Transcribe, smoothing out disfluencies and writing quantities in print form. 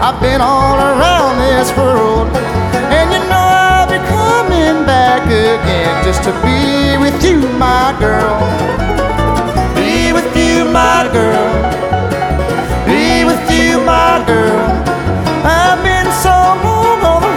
I've been all around this world, and you know I'll be coming back again just to be with you, my girl. Be with you, my girl. Be with you, my girl.